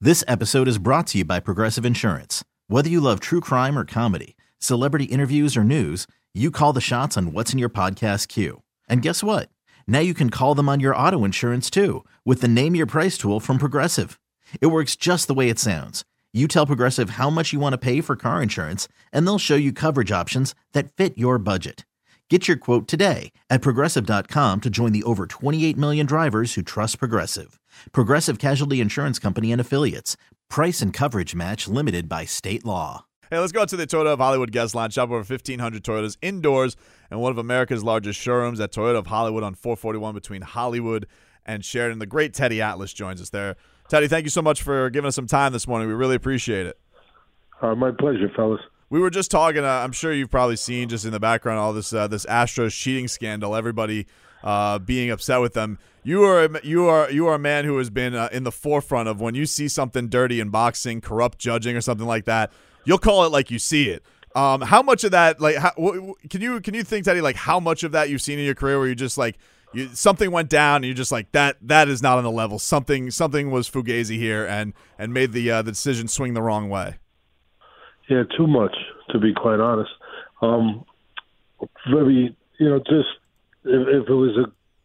This episode is brought to you by Progressive Insurance. Whether you love true crime or comedy, celebrity interviews or news, you call the shots on what's in your podcast queue. And guess what? Now you can call them on your auto insurance too with the Name Your Price tool from Progressive. It works just the way it sounds. You tell Progressive how much you want to pay for car insurance, and they'll show you coverage options that fit your budget. Get your quote today at Progressive.com to join the over 28 million drivers who trust Progressive. Progressive Casualty Insurance Company and Affiliates. Price and coverage match limited by state law. Hey, let's go out to the Toyota of Hollywood guest line. Shop over 1,500 Toyotas indoors and one of America's largest showrooms at Toyota of Hollywood on 441 between Hollywood and Sheridan. The great Teddy Atlas joins us there. Teddy, thank you so much for giving us some time this morning. We really appreciate it. My pleasure, fellas. We were just talking. I'm sure you've probably seen just in the background all this Astros cheating scandal. Everybody being upset with them. You are a man who has been in the forefront of when you see something dirty in boxing, corrupt judging, or something like that. You'll call it like you see it. How much of that, like, can you think, Teddy, like how much of that you've seen in your career where you just like something went down and you're just like that is not on the level. Something was fugazi here and made the decision swing the wrong way. Yeah, too much, to be quite honest. Very, just if it was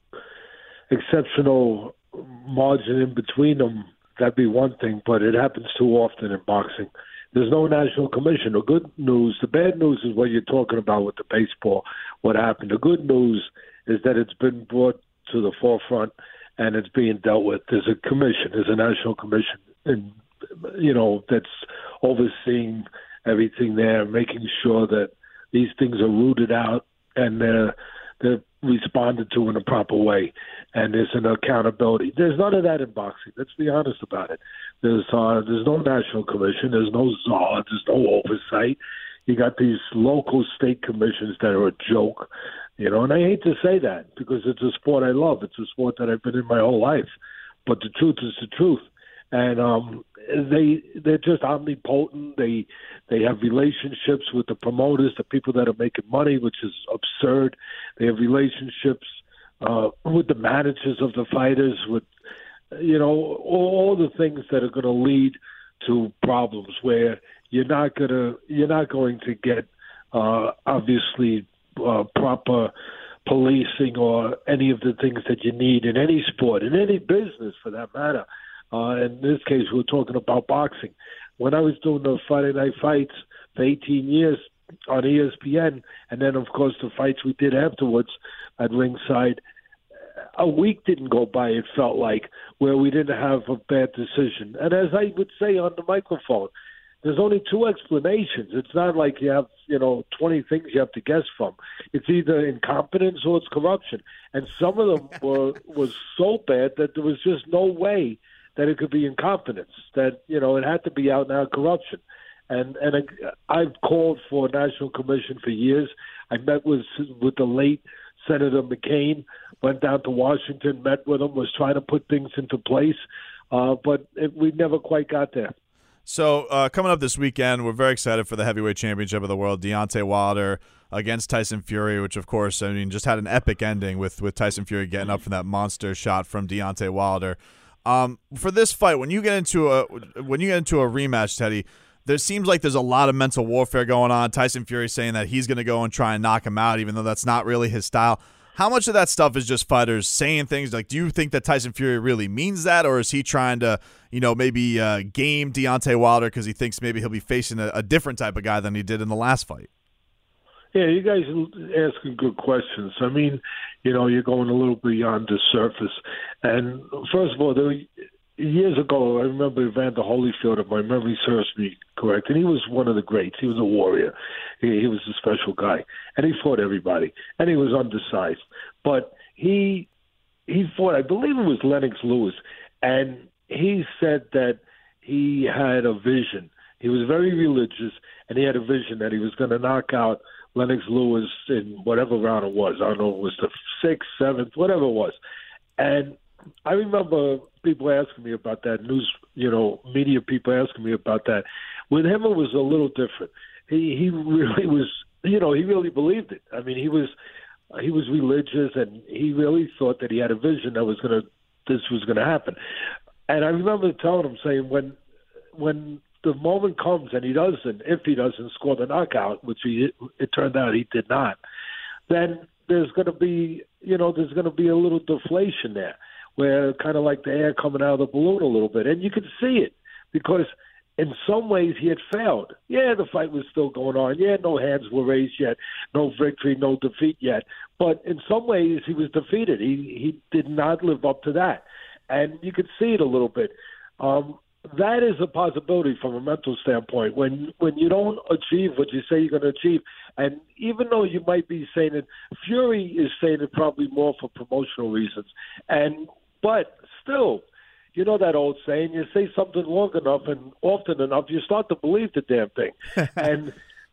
a exceptional margin in between them, that'd be one thing, but it happens too often in boxing. There's no national commission. The bad news is what you're talking about with the baseball, what happened. The good news is that it's been brought to the forefront and it's being dealt with. There's a commission, there's a national commission, and that's overseeing everything there, making sure that these things are rooted out and they're responded to in a proper way, and there's an accountability. There's none of that in boxing. Let's be honest about it. There's no national commission. There's no czar. There's no oversight. You got these local state commissions that are a joke, and I hate to say that because it's a sport I love. It's a sport that I've been in my whole life, but the truth is the truth. And they're just omnipotent. They have relationships with the promoters, the people that are making money, which is absurd. They have relationships with the managers of the fighters, with all the things that are going to lead to problems where you're not going to get obviously proper policing or any of the things that you need in any sport, in any business for that matter. In this case, we're talking about boxing. When I was doing the Friday Night Fights for 18 years on ESPN, and then, of course, the fights we did afterwards at ringside, a week didn't go by, it felt like, where we didn't have a bad decision. And as I would say on the microphone, there's only two explanations. It's not like you have, 20 things you have to guess from. It's either incompetence or it's corruption. And some of them was so bad that there was just no way that it could be incompetence, that, it had to be out and out corruption. And I've called for a national commission for years. I met with the late Senator McCain, went down to Washington, met with him, was trying to put things into place, but we never quite got there. So coming up this weekend, we're very excited for the heavyweight championship of the world. Deontay Wilder against Tyson Fury, which, of course, just had an epic ending with Tyson Fury getting up from that monster shot from Deontay Wilder. For this fight, when you get into a rematch, Teddy, there seems like there's a lot of mental warfare going on. Tyson Fury saying that he's going to go and try and knock him out, even though that's not really his style. How much of that stuff is just fighters saying things? Like, do you think that Tyson Fury really means that, or is he trying to, maybe game Deontay Wilder because he thinks maybe he'll be facing a different type of guy than he did in the last fight? Yeah, you guys are asking good questions. I mean, you're going a little beyond the surface. And first of all, years ago, I remember Evander Holyfield, if my memory serves me correct, and he was one of the greats. He was a warrior. He was a special guy. And he fought everybody. And he was undersized. But he fought, I believe it was Lennox Lewis, and he said that he had a vision. He was very religious, and he had a vision that he was going to knock out Lennox Lewis in whatever round it was. I don't know if it was the 6th, 7th, whatever it was. And I remember people asking me about that, media people asking me about that. With him, it was a little different. He really was, he really believed it. I mean, he was religious, and he really thought that he had a vision that this was going to happen. And I remember telling him, saying, when when the moment comes and if he doesn't score the knockout, which it turned out he did not, then there's going to be a little deflation there, where kind of like the air coming out of the balloon a little bit, and you can see it because in some ways he had failed. Yeah, the fight was still going on. Yeah, no hands were raised yet, no victory, no defeat yet. But in some ways he was defeated. He did not live up to that, and you could see it a little bit. That is a possibility from a mental standpoint. When you don't achieve what you say you're going to achieve, and even though you might be saying it, Fury is saying it probably more for promotional reasons, but still, you know that old saying, you say something long enough and often enough, you start to believe the damn thing. And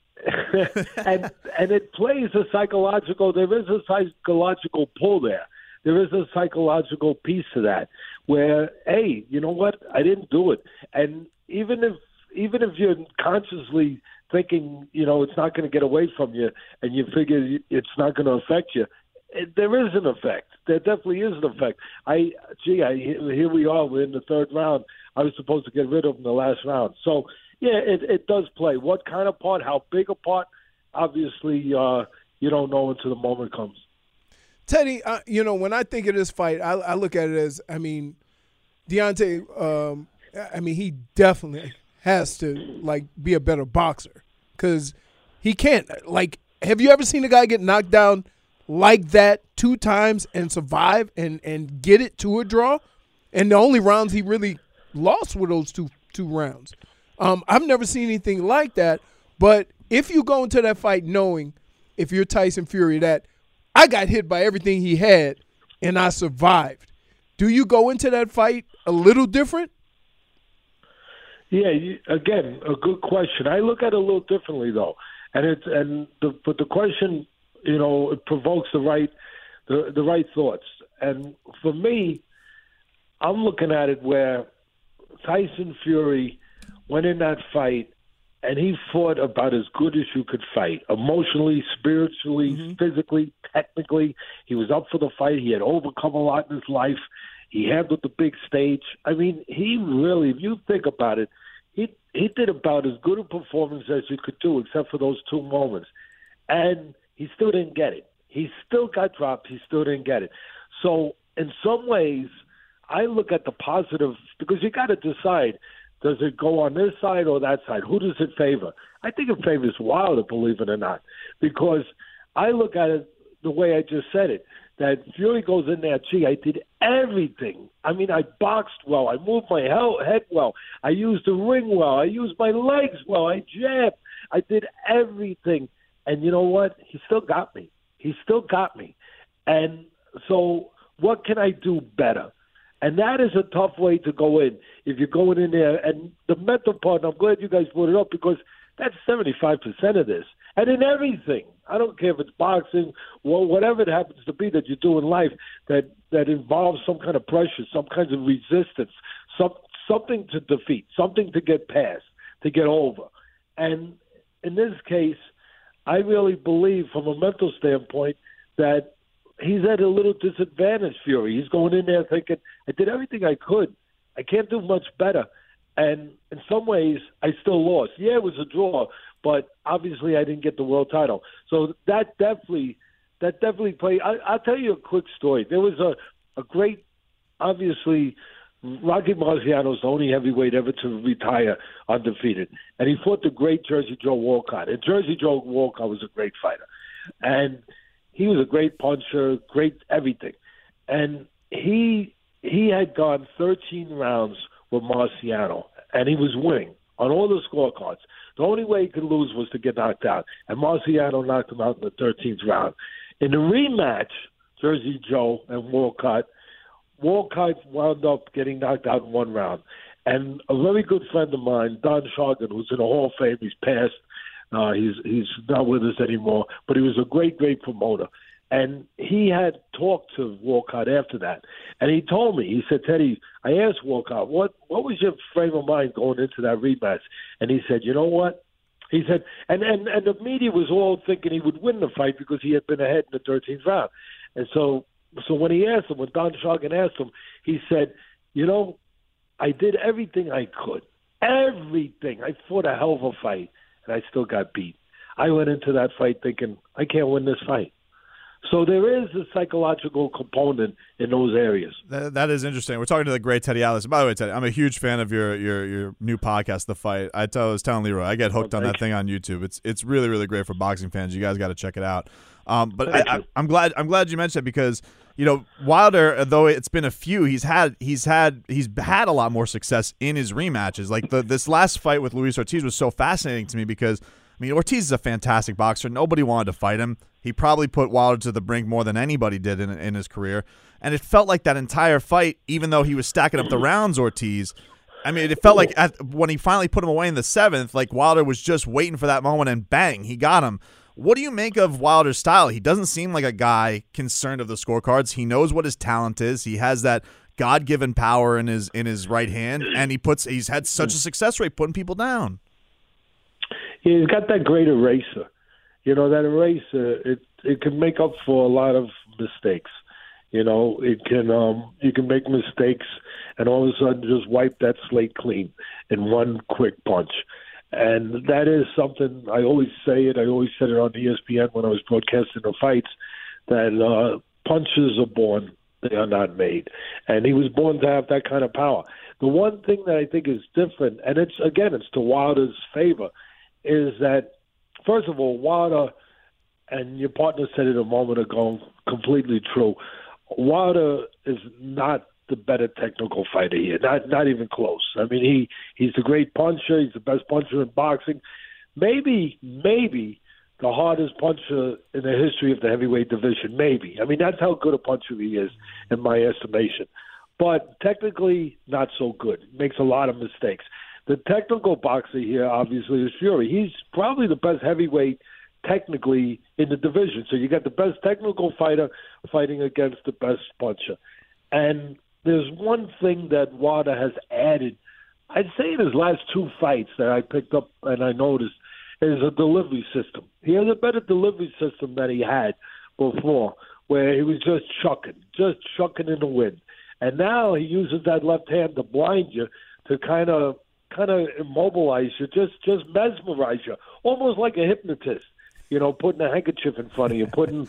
and it plays there is a psychological pull there. There is a psychological piece to that where, hey, you know what? I didn't do it. And even if you're consciously thinking, it's not going to get away from you and you figure it's not going to affect you, there is an effect. There definitely is an effect. Here we are. We're in the third round. I was supposed to get rid of him in the last round. So, yeah, it does play. What kind of part, how big a part, obviously you don't know until the moment comes. Teddy, when I think of this fight, I look at it as, Deontay, he definitely has to, be a better boxer because he can't. Have you ever seen a guy get knocked down like that 2 times and survive and get it to a draw? And the only rounds he really lost were those two rounds. I've never seen anything like that. But if you go into that fight knowing, if you're Tyson Fury, that I got hit by everything he had and I survived, do you go into that fight a little different? Yeah, again, a good question. I look at it a little differently though, but the question, it provokes the right thoughts. And for me, I'm looking at it where Tyson Fury went in that fight and he fought about as good as you could fight, emotionally, spiritually, physically, technically. He was up for the fight. He had overcome a lot in his life. He handled the big stage. He really, if you think about it, he did about as good a performance as you could do, except for those 2 moments. And he still didn't get it. He still got dropped. He still didn't get it. So in some ways, I look at the positive because you got to decide, does it go on this side or that side? Who does it favor? I think it favors Wilder, believe it or not, because I look at it the way I just said it, that Fury goes in there, I did everything. I boxed well. I moved my head well. I used the ring well. I used my legs well. I jabbed. I did everything. And you know what? He still got me. And so what can I do better? And that is a tough way to go in if you're going in there. And the mental part, and I'm glad you guys brought it up because that's 75% of this. And in everything, I don't care if it's boxing, whatever it happens to be that you do in life that involves some kind of pressure, some kinds of resistance, something to defeat, something to get past, to get over. And in this case, I really believe from a mental standpoint that he's at a little disadvantage, Fury. He's going in there thinking, I did everything I could. I can't do much better. And in some ways, I still lost. Yeah, it was a draw, but obviously I didn't get the world title. So that definitely played. I'll tell you a quick story. There was a great, obviously, Rocky Marciano's the only heavyweight ever to retire undefeated. And he fought the great Jersey Joe Walcott. And Jersey Joe Walcott was a great fighter. And he was a great puncher, great everything. And he had gone 13 rounds with Marciano, and he was winning on all the scorecards. The only way he could lose was to get knocked out, and Marciano knocked him out in the 13th round. In the rematch, Jersey Joe and Walcott wound up getting knocked out in 1 round. And a very good friend of mine, Don Shargan, who's in the Hall of Fame, he's passed. He's not with us anymore, but he was a great, great promoter. And he had talked to Walcott after that. And he told me, he said, Teddy, I asked Walcott, what was your frame of mind going into that rematch? And he said, you know what? He said, and the media was all thinking he would win the fight because he had been ahead in the 13th round. And so when he asked him, when Don Shargan asked him, he said, I did everything I could. Everything. I fought a hell of a fight, and I still got beat. I went into that fight thinking, I can't win this fight. So there is a psychological component in those areas. That is interesting. We're talking to the great Teddy Atlas. By the way, Teddy, I'm a huge fan of your new podcast, The Fight. I was telling Leroy, I get hooked on that thing on YouTube. It's really, really great for boxing fans. You guys got to check it out. But I'm glad you mentioned it because Wilder, though it's been a few, he's had a lot more success in his rematches. Like this last fight with Luis Ortiz was so fascinating to me because Ortiz is a fantastic boxer. Nobody wanted to fight him. He probably put Wilder to the brink more than anybody did in his career. And it felt like that entire fight, even though he was stacking up the rounds, Ortiz, it felt like when he finally put him away in the 7th, like Wilder was just waiting for that moment and bang, he got him. What do you make of Wilder's style? He doesn't seem like a guy concerned of the scorecards. He knows what his talent is. He has that God-given power in his right hand, and he's had such a success rate putting people down. He's got that great eraser. That eraser, it can make up for a lot of mistakes. It can you can make mistakes and all of a sudden just wipe that slate clean in one quick punch. And that is something, I always say it, I always said it on ESPN when I was broadcasting the fights, that punches are born, they are not made. And he was born to have that kind of power. The one thing that I think is different, and it's to Wilder's favor, is that, first of all, Wilder, and your partner said it a moment ago, completely true, Wilder is not the better technical fighter here, not even close. He's a great puncher. He's the best puncher in boxing. Maybe the hardest puncher in the history of the heavyweight division. Maybe. That's how good a puncher he is, in my estimation. But technically, not so good. Makes a lot of mistakes. The technical boxer here, obviously, is Fury. He's probably the best heavyweight technically in the division. So you got the best technical fighter fighting against the best puncher. And there's one thing that Wilder has added, I'd say in his last 2 fights that I picked up and I noticed, is a delivery system. He has a better delivery system than he had before, where he was just chucking in the wind. And now he uses that left hand to blind you, to kind of immobilize you, just mesmerize you, almost like a hypnotist. Putting a handkerchief in front of you, putting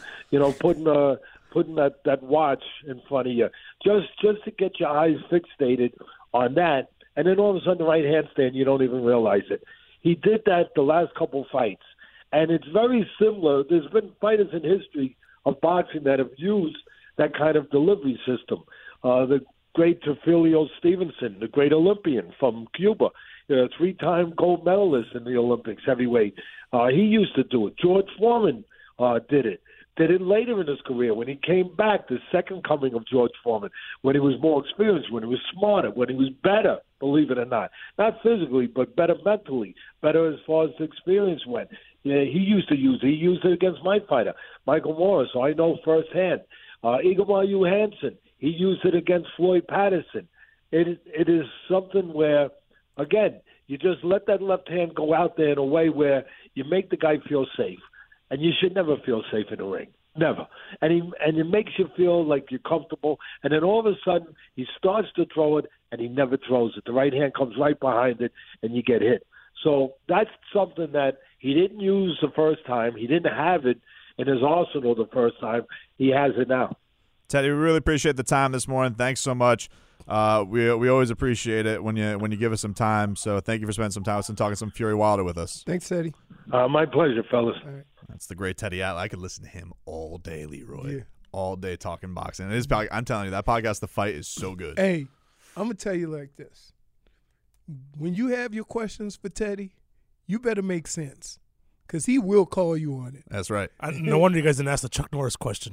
that watch in front of you, just to get your eyes fixated on that, and then all of a sudden the right handstand, you don't even realize it. He did that the last couple fights, and it's very similar. There's been fighters in history of boxing that have used that kind of delivery system. The great Teofilo Stevenson, the great Olympian from Cuba, 3-time gold medalist in the Olympics heavyweight. He used to do it. George Foreman did it later in his career when he came back, the second coming of George Foreman, when he was more experienced, when he was smarter, when he was better, believe it or not. Not physically, but better mentally, better as far as the experience went. Yeah, he used it against my fighter, Michael Morris, so I know firsthand. Ingemar Johansson, he used it against Floyd Patterson. It is something where, again, you just let that left hand go out there in a way where you make the guy feel safe. And you should never feel safe in the ring. Never. And it makes you feel like you're comfortable. And then all of a sudden, he starts to throw it, and he never throws it. The right hand comes right behind it, and you get hit. So that's something that he didn't use the first time. He didn't have it in his arsenal the first time. He has it now. Teddy, we really appreciate the time this morning. Thanks so much. We always appreciate it when you give us some time. So thank you for spending some time and talking some Fury Wilder with us. Thanks, Teddy. My pleasure, fellas. All right. That's the great Teddy Atlas. I could listen to him all day, Leroy. Yeah. All day talking boxing. And I'm telling you, that podcast, The Fight, is so good. Hey, I'm going to tell you like this. When you have your questions for Teddy, you better make sense, because he will call you on it. That's right. No wonder you guys didn't ask the Chuck Norris question.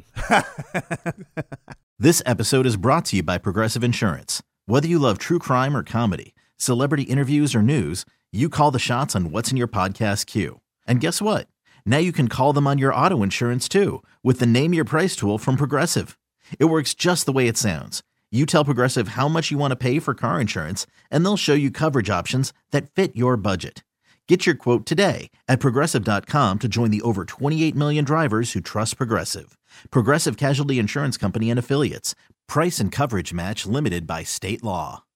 This episode is brought to you by Progressive Insurance. Whether you love true crime or comedy, celebrity interviews or news, you call the shots on what's in your podcast queue. And guess what? Now you can call them on your auto insurance too with the Name Your Price tool from Progressive. It works just the way it sounds. You tell Progressive how much you want to pay for car insurance, and they'll show you coverage options that fit your budget. Get your quote today at Progressive.com to join the over 28 million drivers who trust Progressive. Progressive Casualty Insurance Company and Affiliates. Price and coverage match limited by state law.